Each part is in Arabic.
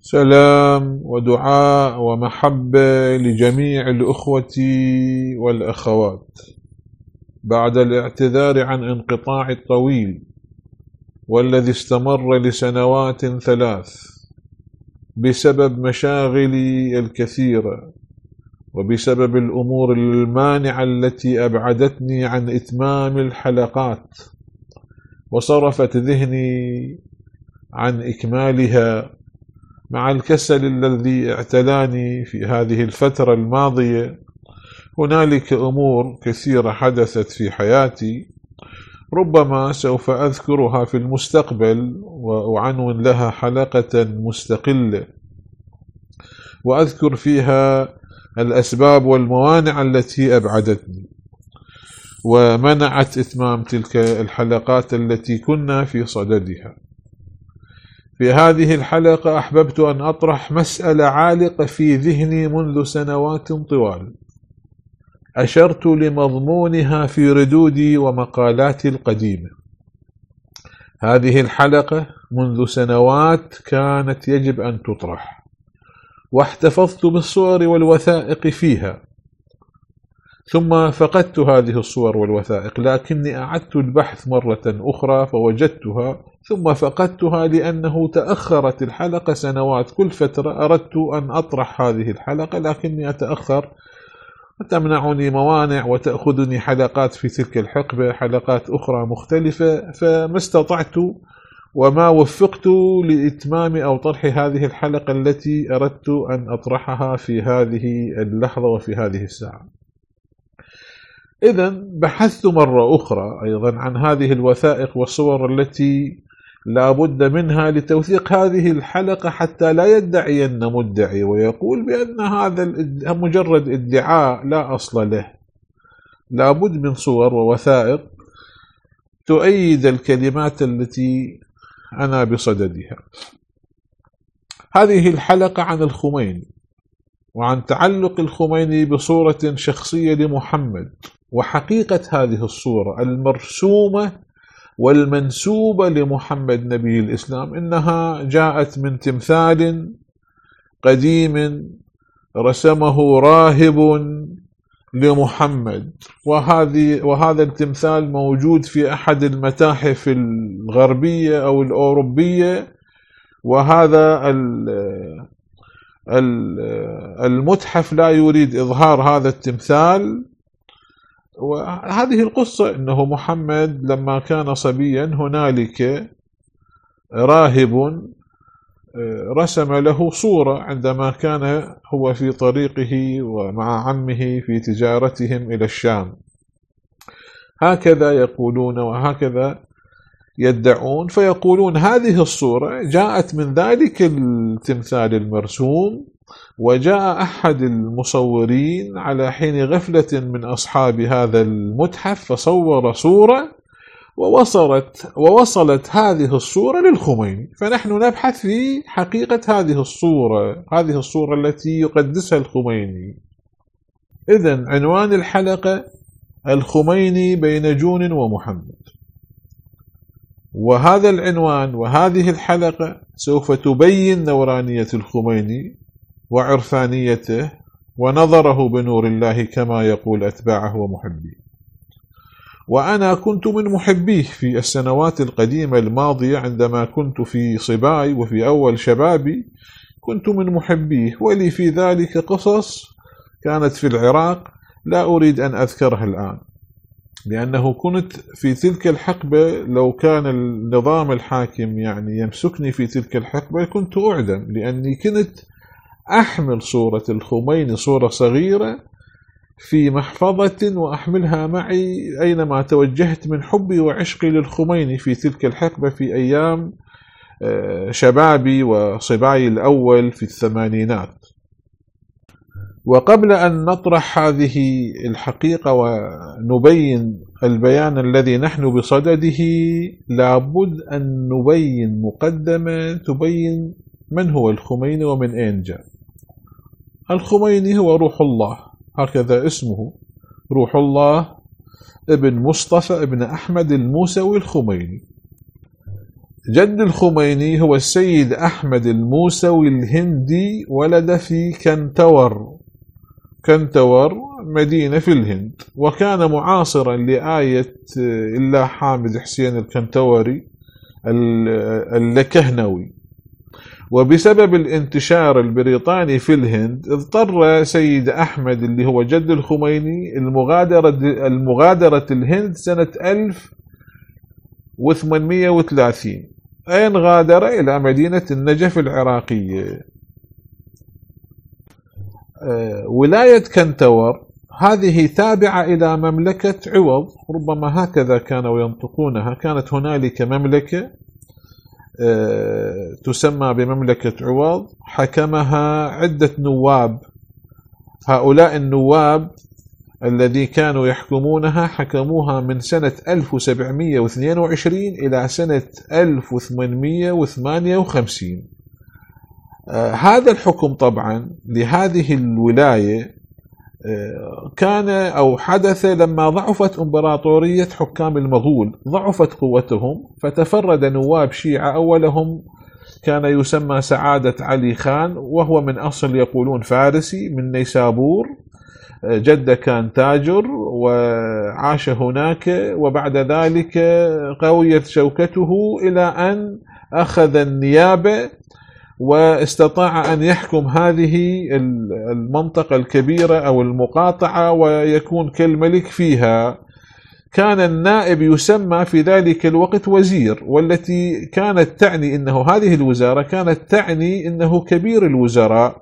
سلام ودعاء ومحبة لجميع الأخوة والأخوات. بعد الاعتذار عن انقطاع الطويل والذي استمر لسنوات 3 بسبب مشاغلي الكثيرة وبسبب الأمور المانعة التي أبعدتني عن إتمام الحلقات وصرفت ذهني عن إكمالها، مع الكسل الذي اعتلاني في هذه الفترة الماضية. هنالك أمور كثيرة حدثت في حياتي ربما سوف أذكرها في المستقبل وأعنون لها حلقة مستقلة، وأذكر فيها الأسباب والموانع التي أبعدتني ومنعت إتمام تلك الحلقات التي كنا في صددها. في هذه الحلقة أحببت أن أطرح مسألة عالقة في ذهني منذ سنوات طوال، أشرت لمضمونها في ردودي ومقالاتي القديمة. هذه الحلقة منذ سنوات كانت يجب أن تطرح، واحتفظت بالصور والوثائق فيها، ثم فقدت هذه الصور والوثائق، لكني أعدت البحث مرة أخرى فوجدتها، ثم فقدتها لأنه تأخرت الحلقة سنوات. كل فترة أردت أن أطرح هذه الحلقة لكني أتأخر وتمنعني موانع وتأخذني حلقات في تلك الحقبة، حلقات أخرى مختلفة، فما استطعت وما وفقت لإتمام أو طرح هذه الحلقة التي أردت أن أطرحها في هذه اللحظة وفي هذه الساعة. إذن بحثت مرة أخرى أيضا عن هذه الوثائق والصور التي لا بد منها لتوثيق هذه الحلقة، حتى لا يدعين مدعي ويقول بأن هذا مجرد ادعاء لا أصل له. لا بد من صور ووثائق تؤيد الكلمات التي أنا بصددها. هذه الحلقة عن الخميني وعن تعلق الخميني بصورة شخصية لمحمد، وحقيقة هذه الصورة المرسومة والمنسوبة لمحمد نبي الإسلام إنها جاءت من تمثال قديم رسمه راهب لمحمد، وهذا التمثال موجود في أحد المتاحف الغربية أو الأوروبية، وهذا المتحف لا يريد إظهار هذا التمثال. وهذه القصة أنه محمد لما كان صبيا هنالك راهب رسم له صورة عندما كان هو في طريقه ومع عمه في تجارتهم إلى الشام، هكذا يقولون وهكذا يدعون، فيقولون هذه الصورة جاءت من ذلك التمثال المرسوم، وجاء أحد المصورين على حين غفلة من أصحاب هذا المتحف فصور صورة ووصلت هذه الصورة للخميني. فنحن نبحث في حقيقة هذه الصورة التي يقدسها الخميني. إذن عنوان الحلقة الخميني بين جون ومحمد، وهذا العنوان وهذه الحلقة سوف تبين نورانية الخميني وعرفانيته ونظره بنور الله كما يقول أتباعه ومحبيه. وأنا كنت من محبيه في السنوات القديمة الماضية، عندما كنت في صباي وفي أول شبابي كنت من محبيه، ولي في ذلك قصص كانت في العراق لا أريد أن أذكرها الآن، لأنه كنت في تلك الحقبة لو كان النظام الحاكم يمسكني في تلك الحقبة كنت أعدم، لأني كنت أحمل صورة الخميني، صورة صغيرة في محفظة وأحملها معي أينما توجهت من حبي وعشقي للخميني في تلك الحقبة في أيام شبابي وصباي الأول في الثمانينات. وقبل أن نطرح هذه الحقيقة ونبين البيان الذي نحن بصدده، لابد أن نبين مقدمة تبين من هو الخميني ومن أين جاء. الخميني هو روح الله، هكذا اسمه، روح الله ابن مصطفى ابن أحمد الموسوي الخميني. جد الخميني هو السيد أحمد الموسوي الهندي، ولد في كنتور مدينة في الهند، وكان معاصرا لآية الله حامد حسين الكنتوري اللكهنوي. وبسبب الانتشار البريطاني في الهند اضطر سيد أحمد اللي هو جد الخميني المغادرة الهند سنة 1830. أين غادر؟ إلى مدينة النجف العراقية. ولاية كنتور هذه تابعة إلى مملكة عوض، ربما هكذا كانوا ينطقونها. كانت هنالك مملكة تسمى بمملكة عوض، حكمها عدة نواب. هؤلاء النواب الذي كانوا يحكمونها حكموها من سنة 1722 إلى سنة 1858. هذا الحكم طبعا لهذه الولاية كان أو حدث لما ضعفت إمبراطورية حكام المغول، ضعفت قوتهم، فتفرد نواب شيعة. أولهم كان يسمى سعادة علي خان، وهو من أصل يقولون فارسي من نيسابور. جده كان تاجر وعاش هناك، وبعد ذلك قويت شوكته إلى أن أخذ النيابة واستطاع أن يحكم هذه المنطقة الكبيرة أو المقاطعة ويكون كالملك فيها. كان النائب يسمى في ذلك الوقت وزير، والتي كانت تعني أنه هذه الوزارة كانت تعني أنه كبير الوزراء.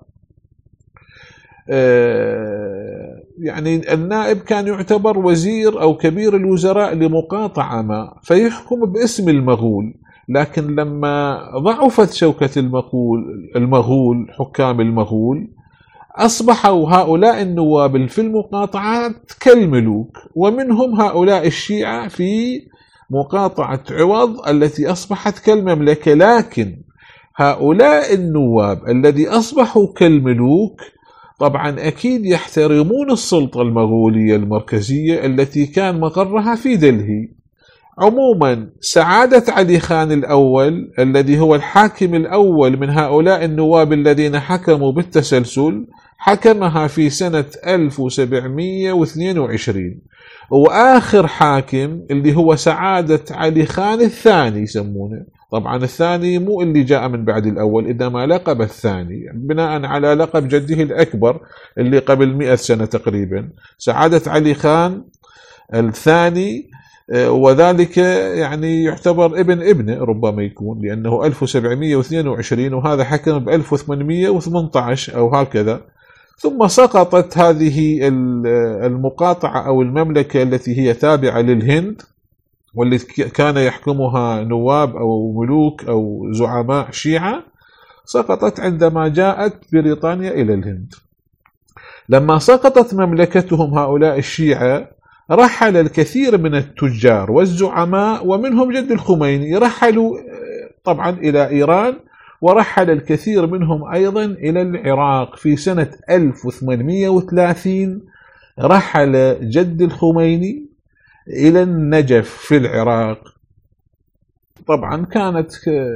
يعني النائب كان يعتبر وزير أو كبير الوزراء لمقاطعة ما، فيحكم باسم المغول. لكن لما ضعفت شوكة المغول حكام المغول، أصبحوا هؤلاء النواب في المقاطعات كالملوك، ومنهم هؤلاء الشيعة في مقاطعة عوض التي أصبحت كالمملكة. لكن هؤلاء النواب الذي أصبحوا كالملوك طبعا أكيد يحترمون السلطة المغولية المركزية التي كان مقرها في دلهي. عموما سعادة علي خان الأول الذي هو الحاكم الأول من هؤلاء النواب الذين حكموا بالتسلسل، حكمها في سنة 1722. وآخر حاكم اللي هو سعادة علي خان الثاني يسمونه، طبعا الثاني مو اللي جاء من بعد الأول، إنما لقب الثاني بناء على لقب جده الأكبر اللي قبل 100 سنة تقريبا، سعادة علي خان الثاني. وذلك يعني يعتبر ابنه ربما يكون، لأنه 1722 وهذا حكم ب 1818 أو هكذا. ثم سقطت هذه المقاطعة أو المملكة التي هي تابعة للهند، والتي كان يحكمها نواب أو ملوك أو زعماء شيعة، سقطت عندما جاءت بريطانيا إلى الهند. لما سقطت مملكتهم هؤلاء الشيعة، رحل الكثير من التجار والزعماء ومنهم جد الخميني، رحلوا طبعا إلى إيران، ورحل الكثير منهم أيضا إلى العراق. في سنة 1830 رحل جد الخميني إلى النجف في العراق. طبعا كانت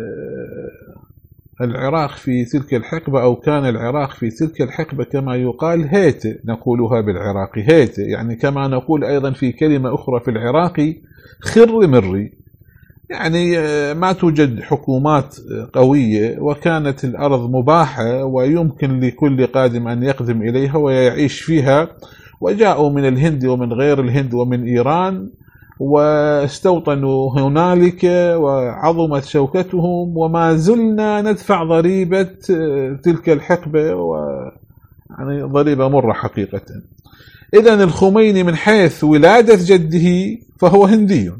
العراق في تلك الحقبة، أو كان العراق في تلك الحقبة كما يقال هيتة، نقولها بالعراقي هيتة، يعني كما نقول أيضا في كلمة أخرى في العراقي خر مري، يعني ما توجد حكومات قوية، وكانت الأرض مباحة ويمكن لكل قادم أن يقدم إليها ويعيش فيها. وجاءوا من الهند ومن غير الهند ومن إيران واستوطنوا هنالك وعظمت شوكتهم، وما زلنا ندفع ضريبة تلك الحقبة، يعني ضريبة مرة حقيقة. إذن الخميني من حيث ولادة جده فهو هندي.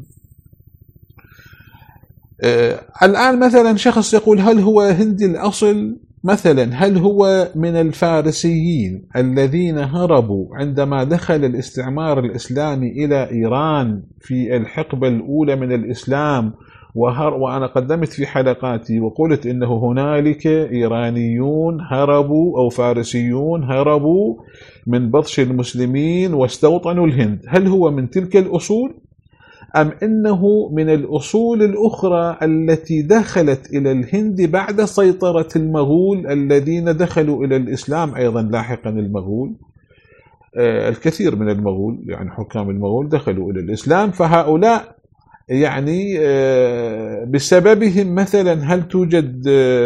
الآن مثلا شخص يقول هل هو هندي الأصل؟ مثلا هل هو من الفارسيين الذين هربوا عندما دخل الاستعمار الإسلامي إلى إيران في الحقبة الأولى من الإسلام؟ وأنا قدمت في حلقاتي وقلت إنه هنالك إيرانيون هربوا أو فارسيون هربوا من بطش المسلمين واستوطنوا الهند. هل هو من تلك الأصول؟ أم إنه من الأصول الأخرى التي دخلت إلى الهند بعد سيطرة المغول الذين دخلوا إلى الإسلام أيضا لاحقا. المغول الكثير من المغول يعني حكام المغول دخلوا إلى الإسلام، فهؤلاء يعني بسببهم مثلا هل توجد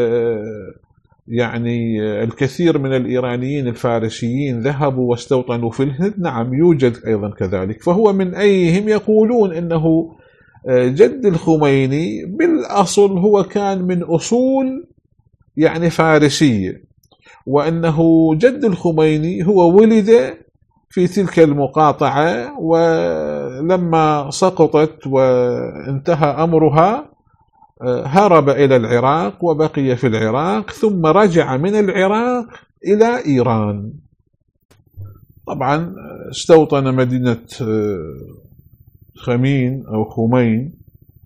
يعني الكثير من الإيرانيين الفارسيين ذهبوا واستوطنوا في الهند؟ نعم يوجد أيضا كذلك. فهو من أيهم يقولون إنه جد الخميني بالأصل هو كان من أصول يعني فارسية، وأنه جد الخميني هو ولد في تلك المقاطعة، ولما سقطت وانتهى أمرها هرب إلى العراق وبقي في العراق، ثم رجع من العراق إلى إيران. طبعا استوطن مدينة خمين أو خمين،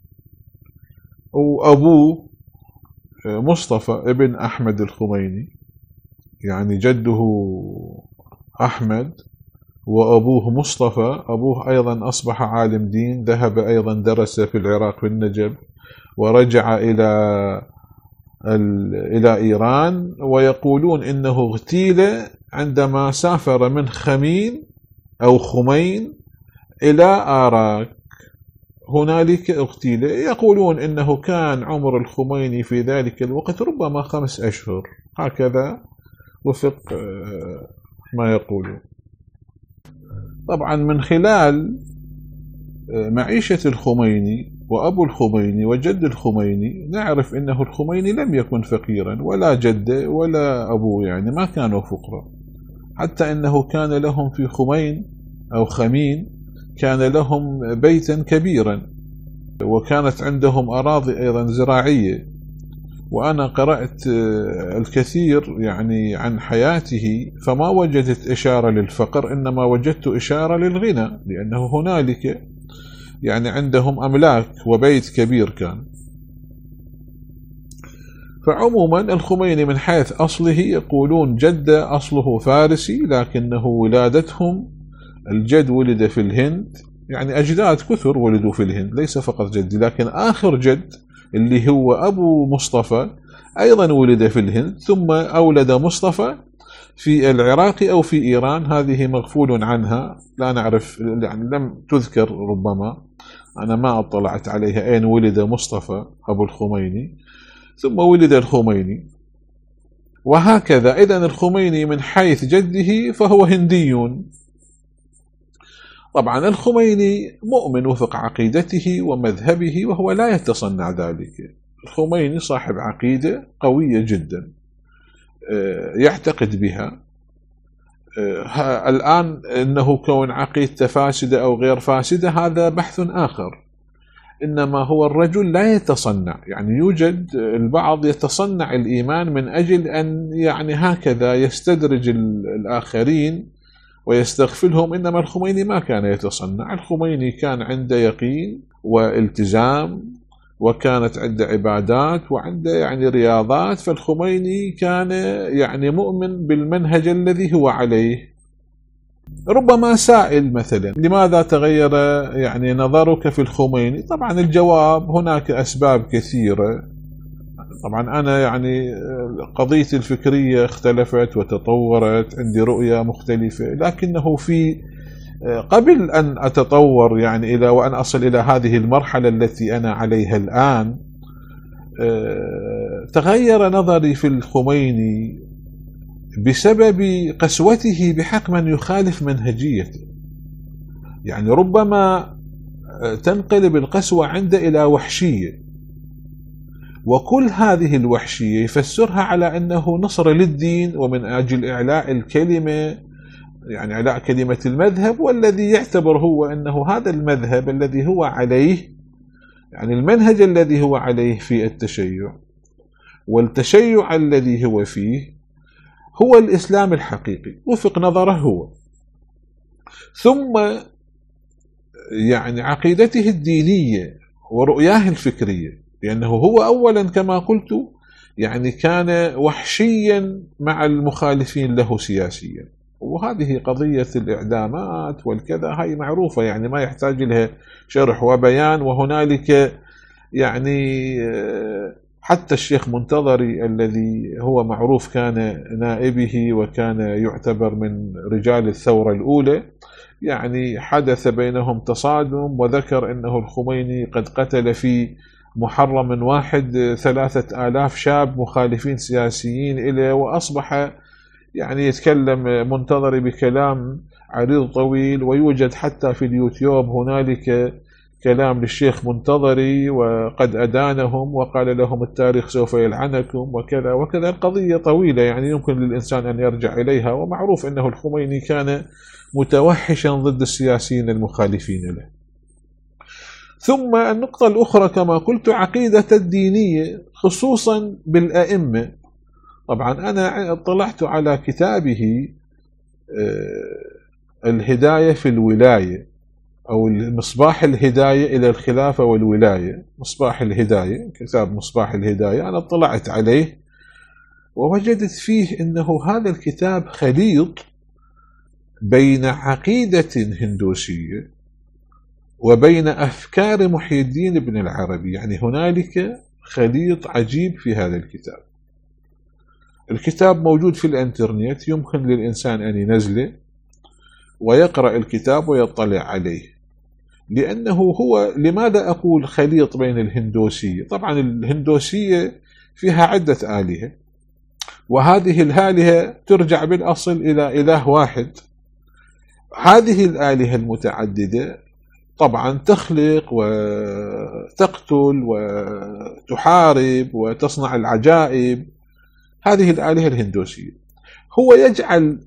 وأبوه مصطفى ابن أحمد الخميني، يعني جده أحمد وأبوه مصطفى. أبوه أيضا أصبح عالم دين، ذهب أيضا درس في العراق في النجف ورجع إلى إيران، ويقولون إنه اغتيل عندما سافر من خمين أو خمين إلى آراك، هنالك اغتيل. يقولون إنه كان عمر الخميني في ذلك الوقت ربما 5 أشهر، هكذا وفق ما يقولون. طبعا من خلال معيشة الخميني وأبو الخميني وجد الخميني نعرف أنه الخميني لم يكن فقيرا، ولا جده ولا أبوه يعني ما كانوا فقراء، حتى أنه كان لهم في خمين أو خمين كان لهم بيتا كبيرا، وكانت عندهم أراضي أيضا زراعية. وأنا قرأت الكثير يعني عن حياته، فما وجدت إشارة للفقر، إنما وجدت إشارة للغنى، لأنه هنالك يعني عندهم أملاك وبيت كبير كان. فعموما الخميني من حيث أصله يقولون جده أصله فارسي، لكنه ولادتهم الجد ولد في الهند، يعني أجداد كثر ولدوا في الهند ليس فقط جدي، لكن آخر جد اللي هو أبو مصطفى أيضا ولد في الهند، ثم أولد مصطفى في العراق أو في إيران، هذه مغفول عنها لا نعرف، يعني لم تذكر، ربما أنا ما اطلعت عليها أين ولد مصطفى أبو الخميني، ثم ولد الخميني وهكذا. إذن الخميني من حيث جده فهو هندي. طبعا الخميني مؤمن وفق عقيدته ومذهبه، وهو لا يتصنع ذلك. الخميني صاحب عقيدة قوية جدا يعتقد بها. الآن إنه كون عقيدته فاسدة أو غير فاسدة هذا بحث آخر، إنما هو الرجل لا يتصنع. يعني يوجد البعض يتصنع الإيمان من أجل أن يعني هكذا يستدرج الآخرين ويستغفلهم، إنما الخميني ما كان يتصنع. الخميني كان عنده يقين والتزام، وكانت عنده عبادات وعنده يعني رياضات. فالخميني كان يعني مؤمن بالمنهج الذي هو عليه. ربما سائل مثلا لماذا تغير يعني نظرك في الخميني؟ طبعا الجواب هناك أسباب كثيرة. طبعا أنا يعني قضيتي الفكرية اختلفت وتطورت، عندي رؤية مختلفة، لكنه في قبل أن أتطور يعني إلى وأن أصل إلى هذه المرحلة التي أنا عليها الآن، تغير نظري في الخميني بسبب قسوته بحق من يخالف منهجيته. يعني ربما تنقلب القسوة عنده إلى وحشية، وكل هذه الوحشية يفسرها على أنه نصر للدين ومن أجل إعلاء الكلمة، يعني إعلاء كلمة المذهب، والذي يعتبر هو أنه هذا المذهب الذي هو عليه، يعني المنهج الذي هو عليه في التشيع والتشيع الذي هو فيه هو الإسلام الحقيقي وفق نظره هو. ثم يعني عقيدته الدينية ورؤياه الفكرية، لأنه هو أولا كما قلت يعني كان وحشيا مع المخالفين له سياسيا، وهذه قضية الإعدامات والكذا هاي معروفة، يعني ما يحتاج لها شرح وبيان. وهنالك يعني حتى الشيخ منتظري الذي هو معروف كان نائبه وكان يعتبر من رجال الثورة الأولى، يعني حدث بينهم تصادم، وذكر أنه الخميني قد قتل في محرم واحد 3000 شاب مخالفين سياسيين إليه، وأصبح يعني يتكلم منتظري بكلام عريض طويل. ويوجد حتى في اليوتيوب هنالك كلام للشيخ منتظري وقد أدانهم وقال لهم التاريخ سوف يلعنكم وكذا وكذا. القضية طويلة يعني يمكن للإنسان أن يرجع إليها، ومعروف أنه الخميني كان متوحشا ضد السياسيين المخالفين له. ثم النقطة الأخرى كما قلت عقيدة الدينية خصوصا بالأئمة. طبعا أنا اطلعت على كتابه الهداية في الولاية أو مصباح الهداية إلى الخلافة والولاية، مصباح الهداية، كتاب مصباح الهداية، أنا اطلعت عليه ووجدت فيه أنه هذا الكتاب خليط بين عقيدة هندوسية وبين أفكار محي الدين بن العربي. يعني هنالك خليط عجيب في هذا الكتاب. الكتاب موجود في الانترنت، يمكن للإنسان أن ينزله ويقرأ الكتاب ويطلع عليه. لأنه هو، لماذا أقول خليط بين الهندوسية؟ طبعا الهندوسية فيها عدة آلهة، وهذه الآلهة ترجع بالأصل إلى إله واحد. هذه الآلهة المتعددة طبعا تخلق وتقتل وتحارب وتصنع العجائب، هذه الآلهة الهندوسية. هو يجعل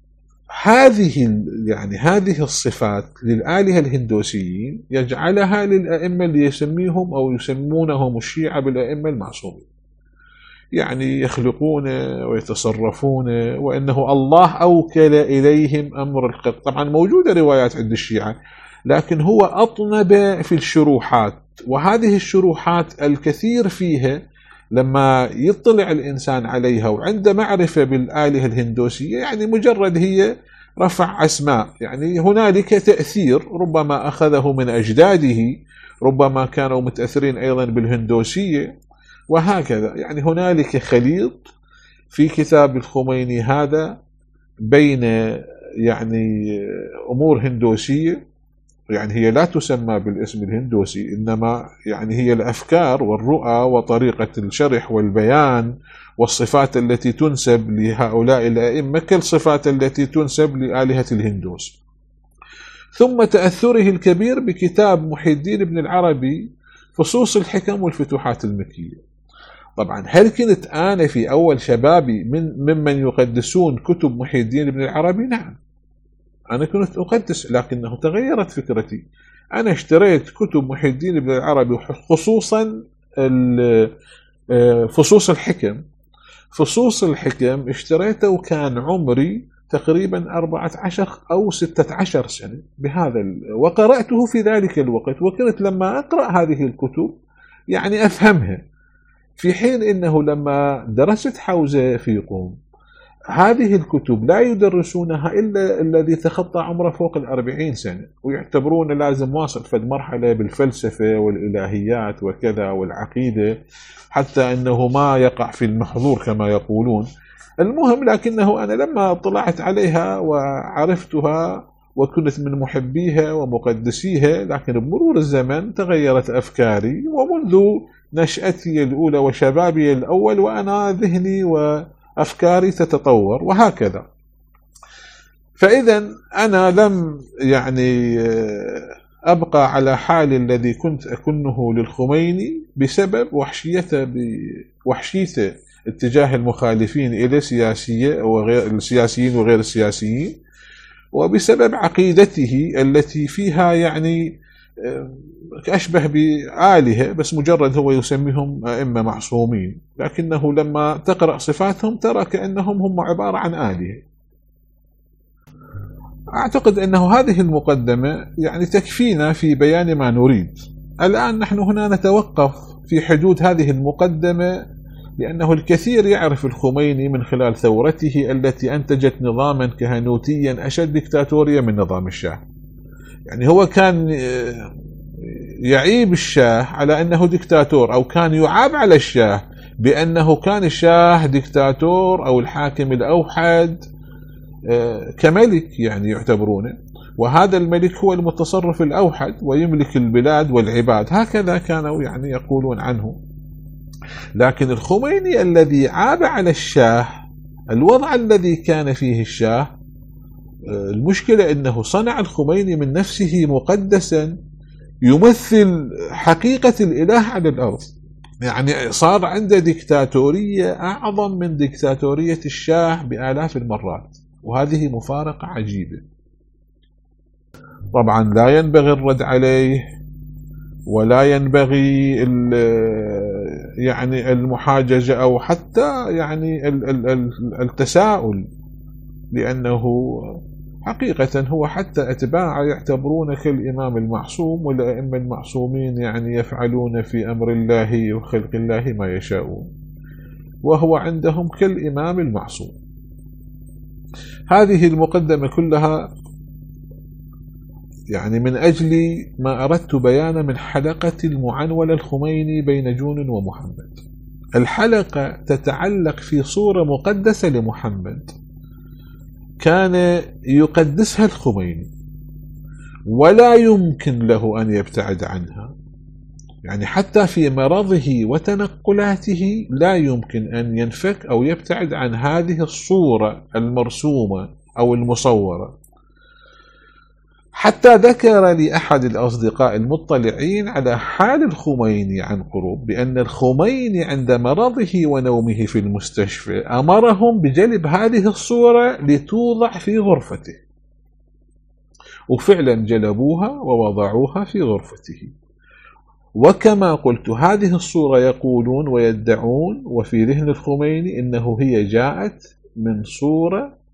هذه الصفات للآلهة الهندوسيين يجعلها للأئمة اللي يسميهم أو يسمونهم الشيعة بالأئمة المعصومين، يعني يخلقون ويتصرفون، وأنه الله أوكل إليهم أمر الخلق. طبعا موجودة روايات عند الشيعة، لكن هو أطنب في الشروحات، وهذه الشروحات الكثير فيها لما يطلع الإنسان عليها وعند معرفة بالآلهة الهندوسية، يعني مجرد هي رفع أسماء، يعني هنالك تأثير ربما أخذه من أجداده، ربما كانوا متأثرين أيضا بالهندوسية وهكذا. يعني هنالك خليط في كتاب الخميني هذا بين يعني أمور هندوسية، يعني هي لا تسمى بالاسم الهندوسي، إنما يعني هي الأفكار والرؤى وطريقة الشرح والبيان والصفات التي تنسب لهؤلاء الأئمة كالصفات التي تنسب لآلهة الهندوس. ثم تأثره الكبير بكتاب محي الدين بن العربي فصوص الحكم والفتوحات المكية. طبعا هل كنت أنا في أول شبابي ممن يقدسون كتب محي الدين بن العربي؟ نعم، أنا كنت أقدس، لكنه تغيرت فكرتي. أنا اشتريت كتب محي الدين بن العربي خصوصا فصوص الحكم. فصوص الحكم اشتريته وكان عمري تقريبا 14 أو 16 سنة بهذا، وقرأته في ذلك الوقت، وكنت لما أقرأ هذه الكتب يعني أفهمها، في حين إنه لما درست حوزة في قوم هذه الكتب لا يدرسونها إلا الذي تخطى عمره فوق 40 سنة، ويعتبرون لازم واصل فد مرحلة بالفلسفة والإلهيات وكذا والعقيدة، حتى أنه ما يقع في المحظور كما يقولون. المهم، لكنه أنا لما طلعت عليها وعرفتها وكنت من محبيها ومقدسيها، لكن بمرور الزمن تغيرت أفكاري، ومنذ نشأتي الأولى وشبابي الأول وأنا ذهني وأفكاري تتطور وهكذا. فإذا أنا لم يعني أبقى على حال الذي كنت أكنه للخميني بسبب وحشيته اتجاه المخالفين إلى السياسيين وغير السياسيين، وبسبب عقيدته التي فيها يعني أشبه بآلهة، بس مجرد هو يسميهم أئمة معصومين، لكنه لما تقرأ صفاتهم ترى كأنهم هم عبارة عن آلهة. أعتقد أنه هذه المقدمة يعني تكفينا في بيان ما نريد. الآن نحن هنا نتوقف في حدود هذه المقدمة لأنه الكثير يعرف الخميني من خلال ثورته التي أنتجت نظاما كهنوتيا أشد ديكتاتورية من نظام الشاه. يعني هو كان يعيب الشاه على أنه ديكتاتور، أو كان يعاب على الشاه بأنه كان الشاه ديكتاتور أو الحاكم الأوحد كملك يعني يعتبرونه، وهذا الملك هو المتصرف الأوحد ويملك البلاد والعباد، هكذا كانوا يعني يقولون عنه. لكن الخميني الذي عاب على الشاه الوضع الذي كان فيه الشاه، المشكلة أنه صنع الخميني من نفسه مقدسا يمثل حقيقة الإله على الأرض، يعني صار عنده ديكتاتورية أعظم من ديكتاتورية الشاه بآلاف المرات، وهذه مفارقة عجيبة. طبعا لا ينبغي الرد عليه، ولا ينبغي يعني المحاججة أو حتى يعني التساؤل، لأنه حقيقة هو حتى أتباعه يعتبرون كالإمام المعصوم، والأئمة المعصومين يعني يفعلون في أمر الله وخلق الله ما يشاءون، وهو عندهم كالإمام المعصوم. هذه المقدمة كلها يعني من أجل ما أردت بيانه من حلقة المعنولة الخميني بين جون ومحمد. الحلقة تتعلق في صورة مقدسة لمحمد كان يقدسها الخميني ولا يمكن له أن يبتعد عنها، يعني حتى في مرضه وتنقلاته لا يمكن أن ينفك أو يبتعد عن هذه الصورة المرسومة أو المصورة. حتى ذكر لي أحد الأصدقاء المطلعين على حال الخميني عن قرب بأن الخميني عند مرضه ونومه في المستشفى أمرهم بجلب هذه الصورة لتوضع في غرفته، وفعلا جلبوها ووضعوها في غرفته. وكما قلت هذه الصورة يقولون ويدعون وفي ذهن الخميني إنه هي جاءت من صورة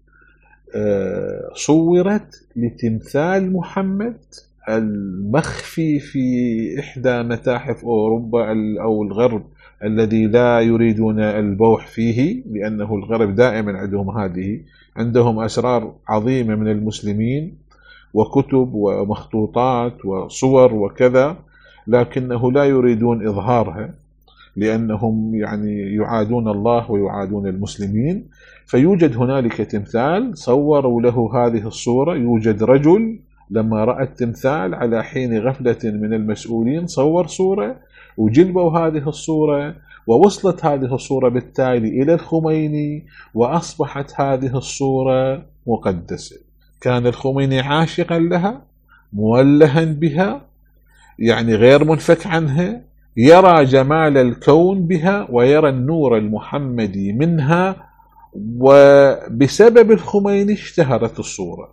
صورت لتمثال محمد المخفي في إحدى متاحف أوروبا أو الغرب الذي لا يريدون البوح فيه، لأنه الغرب دائما عندهم أسرار عظيمة من المسلمين وكتب ومخطوطات وصور وكذا، لكنه لا يريدون إظهارها لأنهم يعني يعادون الله ويعادون المسلمين. فيوجد هنالك تمثال صوروا له هذه الصورة، يوجد رجل لما رأى التمثال على حين غفلة من المسؤولين صور صورة وجلبوا هذه الصورة، ووصلت هذه الصورة بالتالي إلى الخميني وأصبحت هذه الصورة مقدسة. كان الخميني عاشقا لها مولها بها، يعني غير منفك عنها، يرى جمال الكون بها ويرى النور المحمدي منها، وبسبب الخميني اشتهرت الصورة.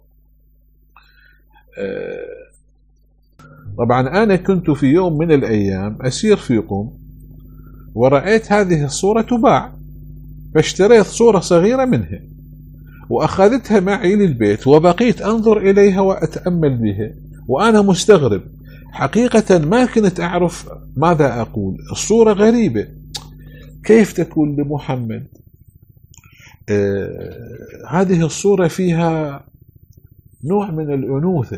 طبعا أنا كنت في يوم من الأيام أسير في قم ورأيت هذه الصورة تباع، فاشتريت صورة صغيرة منها وأخذتها معي للبيت وبقيت أنظر إليها وأتأمل بها وأنا مستغرب حقيقة، ما كنت أعرف ماذا أقول. الصورة غريبة، كيف تكون لمحمد؟ هذه الصورة فيها نوع من الأنوثة،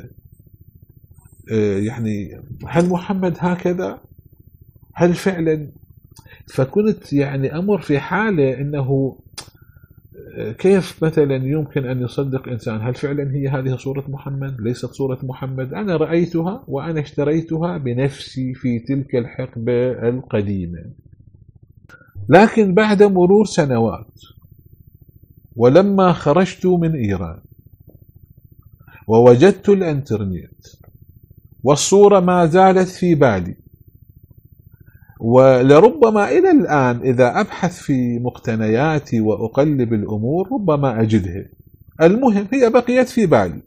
يعني هل محمد هكذا؟ هل فعلا؟ فكنت يعني أمر في حالة أنه كيف مثلا يمكن أن يصدق إنسان، هل فعلا هي هذه صورة محمد؟ ليست صورة محمد. أنا رأيتها وأنا اشتريتها بنفسي في تلك الحقبة القديمة، لكن بعد مرور سنوات ولما خرجت من إيران ووجدت الإنترنت والصورة ما زالت في بالي، ولربما إلى الآن إذا أبحث في مقتنياتي وأقلب الأمور ربما أجدها. المهم هي بقيت في بالي.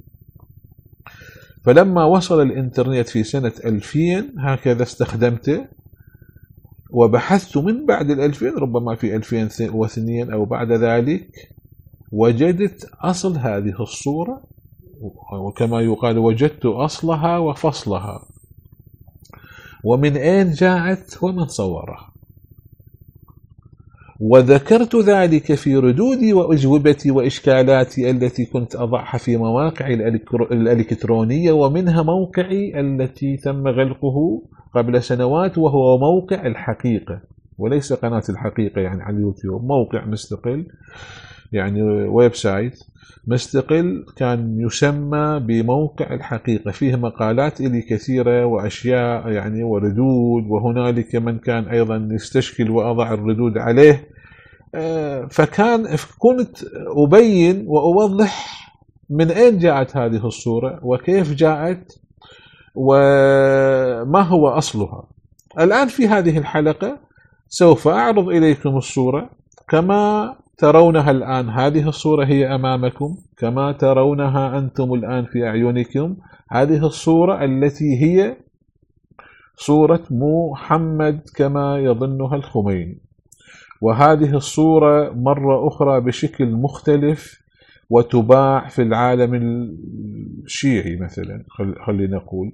فلما وصل الإنترنت في سنة 2000 هكذا استخدمته وبحثت من بعد 2000 ربما في 2002 أو بعد ذلك، وجدت أصل هذه الصورة، وكما يقال وجدت أصلها وفصلها، ومن أين جاءت ومن صورها. وذكرت ذلك في ردودي وأجوبتي وإشكالاتي التي كنت أضعها في مواقعي الإلكترونية، ومنها موقعي التي تم غلقه قبل سنوات، وهو موقع الحقيقة وليس قناة الحقيقة يعني على اليوتيوب، موقع مستقل يعني ويب سايت مستقل كان يسمى بموقع الحقيقة، فيه مقالات إلي كثيرة وأشياء يعني وردود، وهنالك من كان أيضا يستشكل وأضع الردود عليه. كنت أبين وأوضح من أين جاءت هذه الصورة وكيف جاءت وما هو أصلها. الآن في هذه الحلقة سوف أعرض إليكم الصورة كما ترونها الآن. هذه الصورة هي أمامكم كما ترونها أنتم الآن في أعينكم. هذه الصورة التي هي صورة محمد كما يظنها الخميني، وهذه الصورة مرة أخرى بشكل مختلف وتباع في العالم الشيعي مثلا خلينا نقول.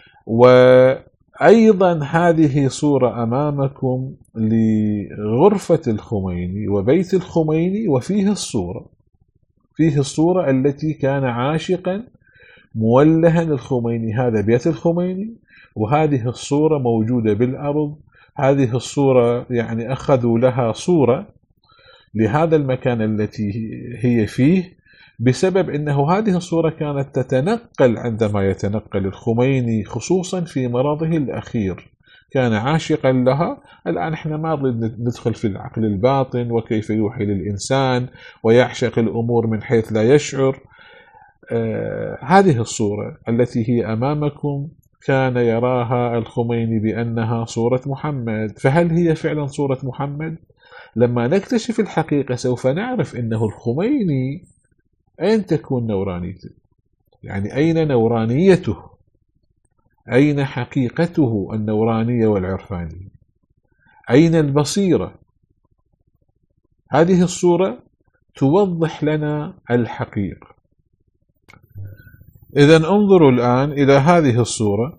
وأيضا هذه صورة أمامكم لغرفة الخميني وبيت الخميني، وفيه الصورة التي كان عاشقا مولها للخميني، هذا بيت الخميني، وهذه الصورة موجودة بالأرض. هذه الصورة يعني أخذوا لها صورة لهذا المكان التي هي فيه بسبب أنه هذه الصورة كانت تتنقل عندما يتنقل الخميني خصوصا في مرضه الأخير، كان عاشقا لها. الآن احنا ما نريد ندخل في العقل الباطن وكيف يوحي للإنسان ويعشق الأمور من حيث لا يشعر. هذه الصورة التي هي أمامكم كان يراها الخميني بأنها صورة محمد. فهل هي فعلا صورة محمد؟ لما نكتشف الحقيقة سوف نعرف أنه الخميني أين تكون نورانيته، يعني أين نورانيته، أين حقيقته النورانية والعرفانية، أين البصيرة. هذه الصورة توضح لنا الحقيقة. إذن انظروا الآن إلى هذه الصورة،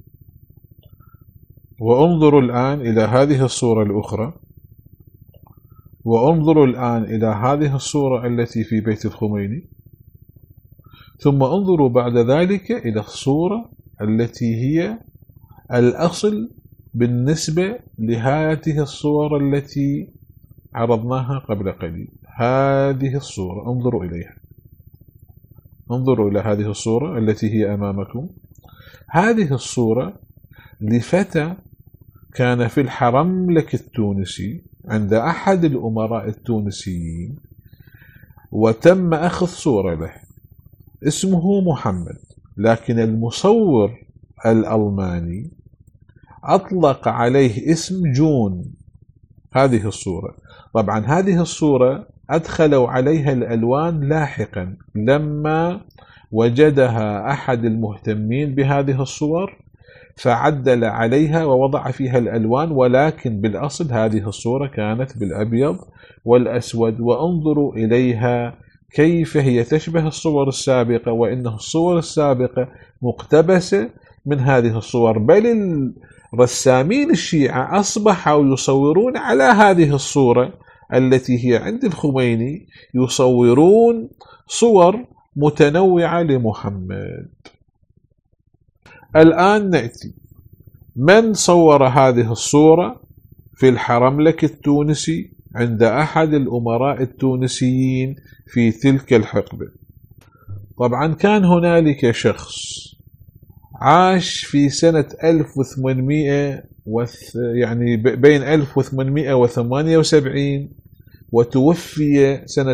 وانظروا الآن إلى هذه الصورة الأخرى، وانظروا الآن إلى هذه الصورة التي في بيت الخميني، ثم انظروا بعد ذلك إلى الصورة التي هي الأصل بالنسبة لهذه الصور التي عرضناها قبل قليل. هذه الصورة انظروا إليها، انظروا إلى هذه الصورة التي هي أمامكم. هذه الصورة لفتى كان في الحرملك التونسي عند أحد الأمراء التونسيين، وتم أخذ صورة له، اسمه محمد، لكن المصور الألماني أطلق عليه اسم جون. هذه الصورة طبعا هذه الصورة أدخلوا عليها الألوان لاحقا لما وجدها أحد المهتمين بهذه الصور، فعدل عليها ووضع فيها الألوان، ولكن بالأصل هذه الصورة كانت بالأبيض والأسود. وانظروا إليها كيف هي تشبه الصور السابقة، وإنه الصور السابقة مقتبسة من هذه الصور، بل الرسامين الشيعة أصبحوا يصورون على هذه الصورة التي هي عند الخميني، يصورون صور متنوعة لمحمد. الآن نأتي، من صور هذه الصورة في الحرملك التونسي عند أحد الأمراء التونسيين في تلك الحقبة؟ طبعا كان هنالك شخص عاش في سنة 1800 يعني بين 1878 وتوفي سنة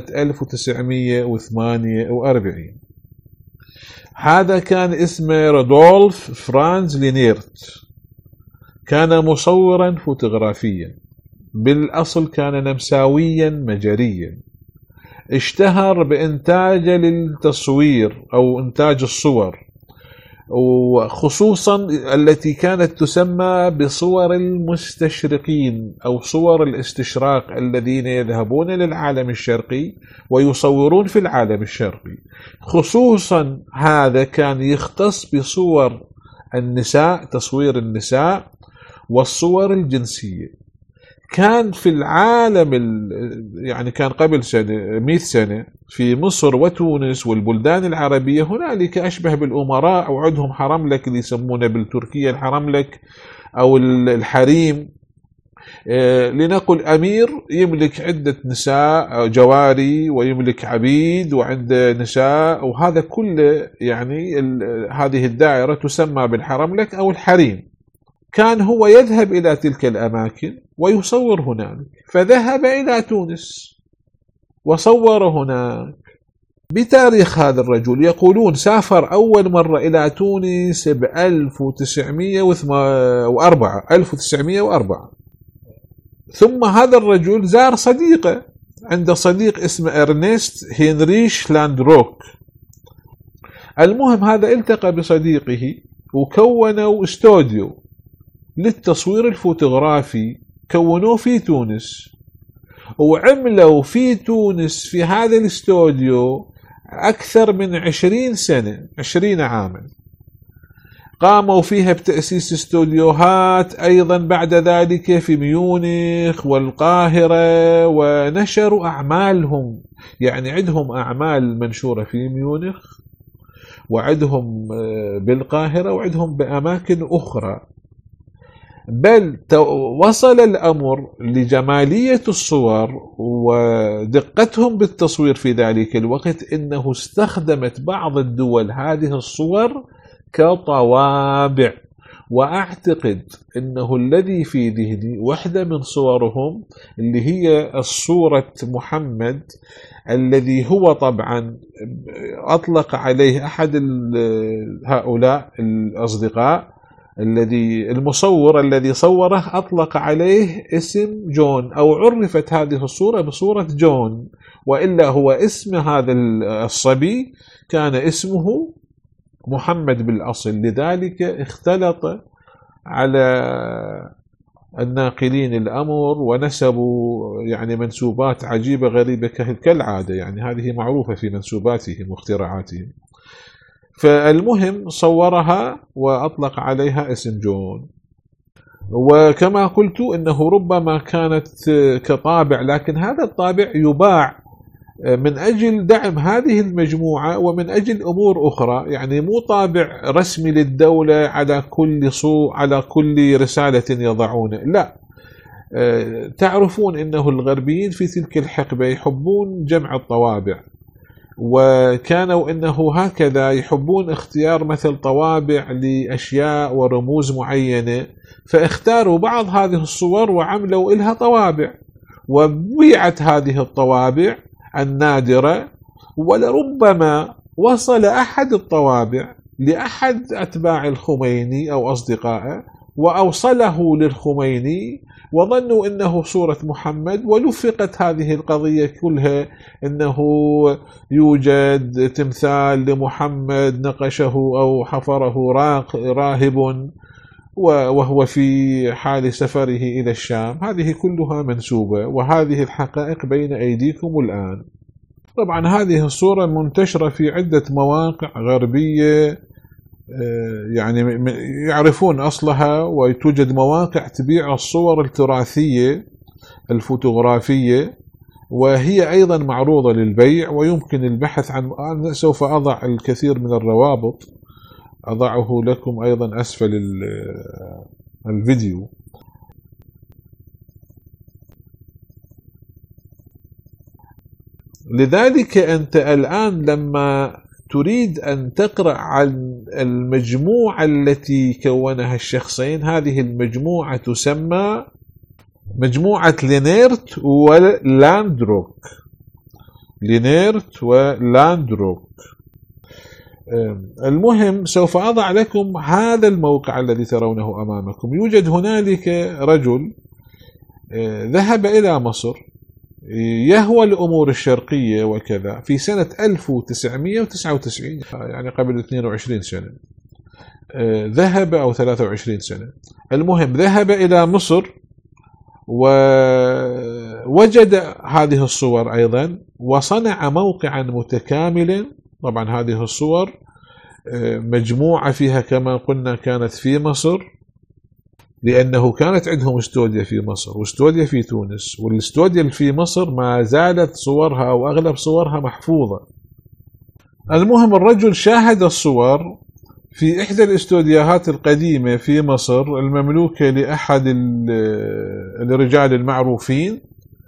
1948. هذا كان اسمه رودولف فرانز لينيرت، كان مصورا فوتوغرافيا، بالأصل كان نمساويا مجريا، اشتهر بإنتاج للتصوير أو إنتاج الصور، وخصوصا التي كانت تسمى بصور المستشرقين أو صور الاستشراق الذين يذهبون للعالم الشرقي ويصورون في العالم الشرقي. خصوصا هذا كان يختص بصور النساء، تصوير النساء والصور الجنسية. كان في العالم يعني كان قبل 100 سنة في مصر وتونس والبلدان العربية هنالك أشبه بالأمراء وعندهم حرملك اللي يسمونه بالتركية الحرملك أو الحريم. لنقل أمير يملك عدة نساء جواري ويملك عبيد وعنده نساء، وهذا كله يعني هذه الدائرة تسمى بالحرملك أو الحريم. كان هو يذهب إلى تلك الأماكن ويصور هناك، فذهب إلى تونس وصور هناك. بتاريخ هذا الرجل يقولون سافر أول مرة إلى تونس ب 1904. ثم هذا الرجل زار صديقه، عنده صديق اسمه إرنست هنريش لاندروك. المهم هذا التقى بصديقه وكونوا استوديو للتصوير الفوتوغرافي، كونوه في تونس، وعملوا في تونس في هذا الاستوديو أكثر من 20 سنة، 20 عاما. قاموا فيها بتأسيس استوديوهات أيضا بعد ذلك في ميونخ والقاهرة، ونشروا أعمالهم. يعني عندهم أعمال منشورة في ميونخ وعندهم بالقاهرة وعندهم بأماكن أخرى. بل وصل الأمر لجمالية الصور ودقتهم بالتصوير في ذلك الوقت إنه استخدمت بعض الدول هذه الصور كطوابع. وأعتقد أنه الذي في ذهني واحدة من صورهم اللي هي الصورة محمد، الذي هو طبعا أطلق عليه أحد هؤلاء الأصدقاء، المصور الذي صوره أطلق عليه اسم جون، أو عرفت هذه الصورة بصورة جون، وإلا هو اسم هذا الصبي كان اسمه محمد بالأصل. لذلك اختلط على الناقلين الأمر ونسبوا يعني منسوبات عجيبة غريبة كالعادة، يعني هذه معروفة في منسوباتهم واختراعاتهم. فالمهم صورها وأطلق عليها اسم جون. وكما قلت إنه ربما كانت كطابع، لكن هذا الطابع يباع من أجل دعم هذه المجموعة ومن أجل أمور أخرى، يعني مو طابع رسمي للدولة على كل رسالة يضعونه، لا. تعرفون أنه الغربيين في تلك الحقبة يحبون جمع الطوابع، وكانوا أنه هكذا يحبون اختيار مثل طوابع لأشياء ورموز معينة، فاختاروا بعض هذه الصور وعملوا إلها طوابع، وبيعت هذه الطوابع النادرة. ولربما وصل أحد الطوابع لأحد أتباع الخميني أو أصدقائه وأوصله للخميني، وظنوا أنه صورة محمد، ولفقت هذه القضية كلها أنه يوجد تمثال لمحمد نقشه أو حفره راهب وهو في حال سفره إلى الشام. هذه كلها منسوبة، وهذه الحقائق بين أيديكم الآن. طبعا هذه الصورة منتشرة في عدة مواقع غربية، يعني يعرفون أصلها، وتوجد مواقع تبيع الصور التراثية الفوتوغرافية، وهي أيضا معروضة للبيع ويمكن البحث عن. أنا سوف أضع الكثير من الروابط، أضعه لكم أيضا أسفل الفيديو. لذلك أنت الآن لما تريد أن تقرأ عن المجموعة التي كونها الشخصين، هذه المجموعة تسمى مجموعة لينيرت ولاندروك. لينيرت ولاندروك. المهم سوف أضع لكم هذا الموقع الذي ترونه أمامكم. يوجد هنالك رجل ذهب إلى مصر يهوى الأمور الشرقية وكذا في سنة 1999، يعني قبل 22 سنة ذهب، أو 23 سنة. المهم ذهب إلى مصر ووجد هذه الصور أيضا، وصنع موقعا متكاملا. طبعا هذه الصور مجموعة فيها كما قلنا كانت في مصر، لأنه كانت عندهم استوديو في مصر واستوديو في تونس، والاستوديو اللي في مصر ما زالت صورها أو أغلب صورها محفوظة. المهم الرجل شاهد الصور في إحدى الاستوديوهات القديمة في مصر المملوكة لأحد الرجال المعروفين،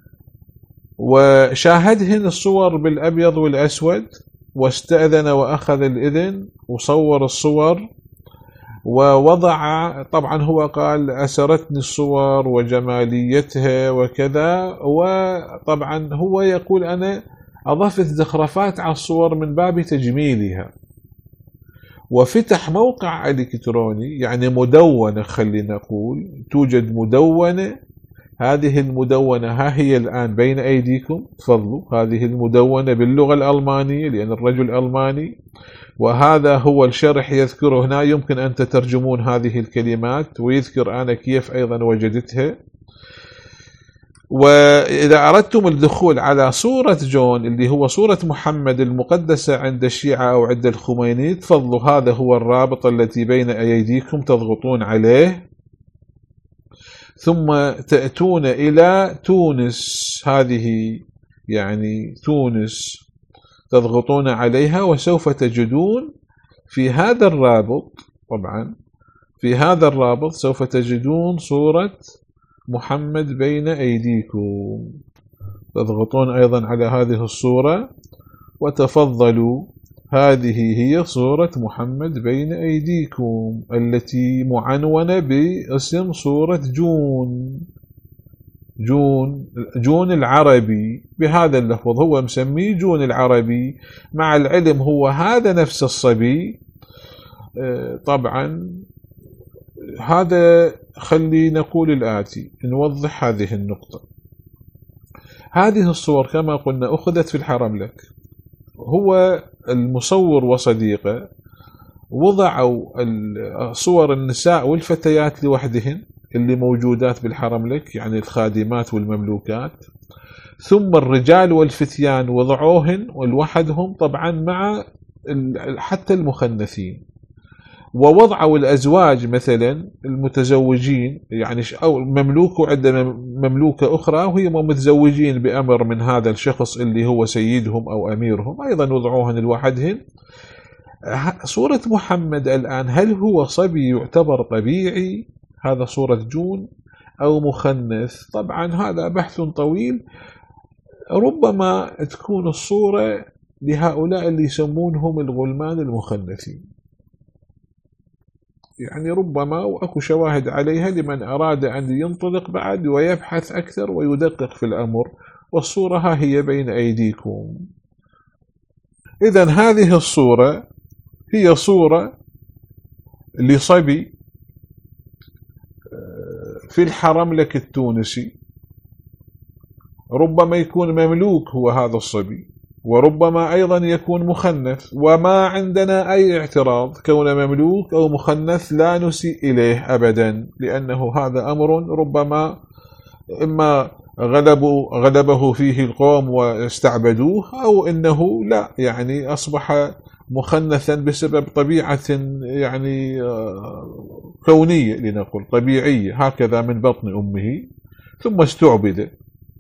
وشاهدهن الصور بالأبيض والأسود، واستأذن وأخذ الإذن وصور الصور ووضع. طبعا هو قال أسرتني الصور وجماليتها وكذا، وطبعا هو يقول أنا أضفت زخرفات على الصور من باب تجميلها، وفتح موقع إلكتروني يعني مدونة، خلينا نقول توجد مدونة. هذه المدونة ها هي الآن بين أيديكم، تفضلوا، هذه المدونة باللغة الألمانية لأن الرجل ألماني، وهذا هو الشرح يذكره هنا، يمكن أن تترجمون هذه الكلمات، ويذكر أنا كيف أيضا وجدتها. وإذا أردتم الدخول على صورة جون اللي هو صورة محمد المقدسة عند الشيعة أو عند الخميني، تفضلوا هذا هو الرابط التي بين أيديكم، تضغطون عليه ثم تأتون إلى تونس. هذه يعني تونس، تضغطون عليها وسوف تجدون في هذا الرابط، طبعا في هذا الرابط سوف تجدون صورة محمد بين أيديكم. تضغطون أيضا على هذه الصورة وتفضلوا، هذه هي صورة محمد بين أيديكم التي معنونة باسم صورة جون. جون العربي بهذا اللفظ، هو مسميه جون العربي، مع العلم هو هذا نفس الصبي. طبعا هذا خلي نقول الآتي، نوضح هذه النقطة. هذه الصور كما قلنا أخذت في الحرملك، هو المصور وصديقه وضعوا صور النساء والفتيات لوحدهن اللي موجودات بالحرملك، يعني الخادمات والمملوكات، ثم الرجال والفتيان وضعوهن لوحدهم طبعا مع حتى المخنثين، ووضعوا الأزواج مثلا المتزوجين، يعني أو مملوك وعندنا مملوكة أخرى وهي متزوجين بأمر من هذا الشخص اللي هو سيدهم أو أميرهم، أيضا وضعوهن لوحدهن. صورة محمد الآن هل هو صبي يعتبر طبيعي، هذا صورة جون، أو مخنث؟ طبعا هذا بحث طويل. ربما تكون الصورة لهؤلاء اللي يسمونهم الغلمان المخنثين، يعني ربما، وأكو شواهد عليها لمن أراد أن ينطلق بعد ويبحث أكثر ويدقق في الأمر. والصورة ها هي بين أيديكم. إذن هذه الصورة هي صورة لصبي في الحرملك التونسي، ربما يكون مملوك هو هذا الصبي، وربما أيضا يكون مخنث، وما عندنا أي اعتراض كون مملوك أو مخنث، لا نسيء إليه أبدا، لأنه هذا أمر ربما إما غلبه فيه القوم واستعبدوه، أو إنه لا يعني أصبح مخنثا بسبب طبيعة يعني كونية لنقول طبيعية، هكذا من بطن أمه ثم استعبد.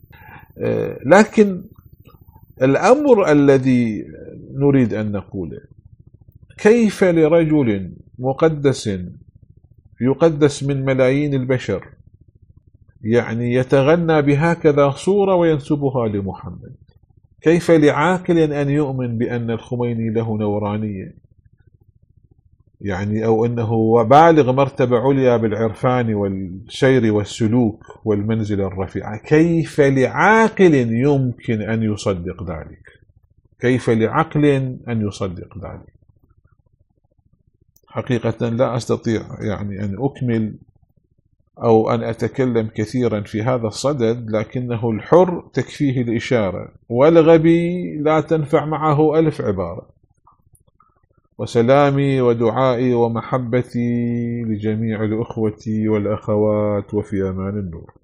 لكن الأمر الذي نريد أن نقوله، كيف لرجل مقدس يقدس من ملايين البشر يعني يتغنى بهكذا صورة وينسبها لمحمد؟ كيف لعاقل أن يؤمن بأن الخميني له نورانية يعني، أو أنه بالغ مرتبة عليا بالعرفان والسير والسلوك والمنزل الرفيعة؟ كيف لعاقل يمكن أن يصدق ذلك؟ كيف لعقل أن يصدق ذلك؟ حقيقة لا أستطيع يعني أن أكمل أو أن أتكلم كثيرا في هذا الصدد، لكنه الحر تكفيه الإشارة، والغبي لا تنفع معه ألف عبارة. وسلامي ودعائي ومحبتي لجميع الأخوة والأخوات، وفي أمان النور.